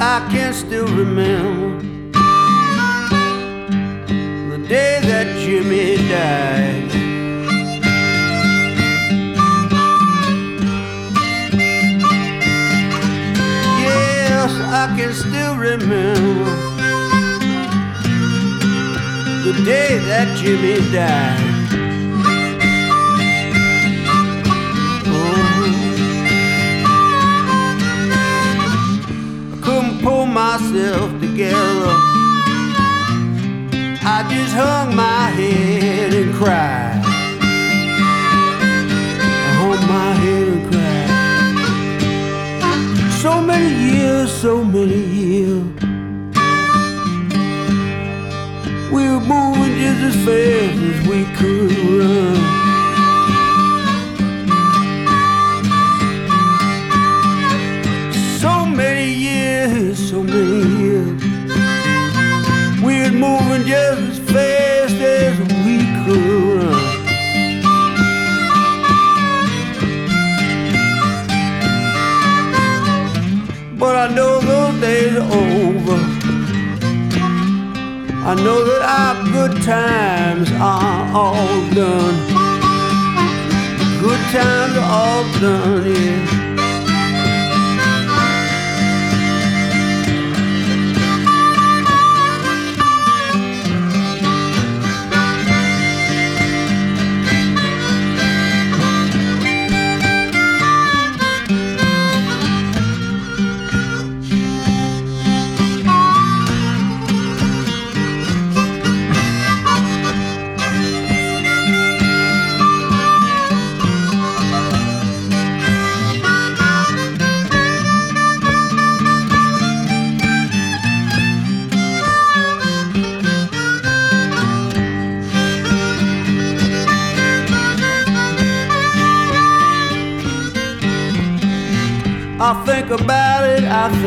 I can still remember the day that Jimmy died. Yes, I can still remember the day that Jimmy died. Pull myself together, I just hung my head and cried. I hung my head and cried. So many years, we were moving just as fast as we could run. So many years, we were moving just as fast as we could run. But I know those days are over. I know that our good times are all done. Good times are all done, yeah. I think about it,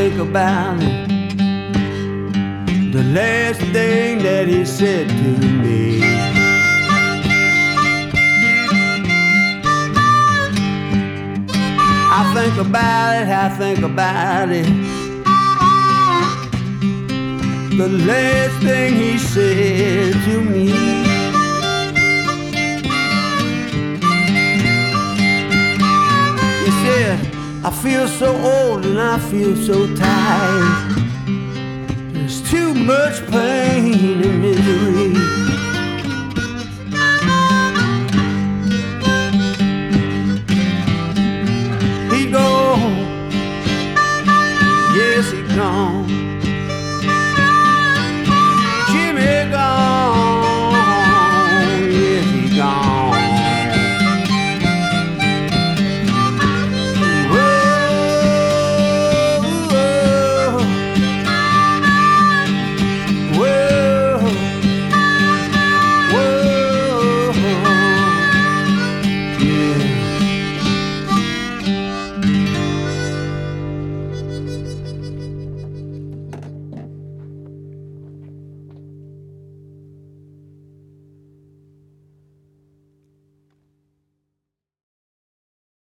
the last thing that he said to me. I think about it, the last thing he said to me. He said, I feel so old and I feel so tired. There's too much pain and misery.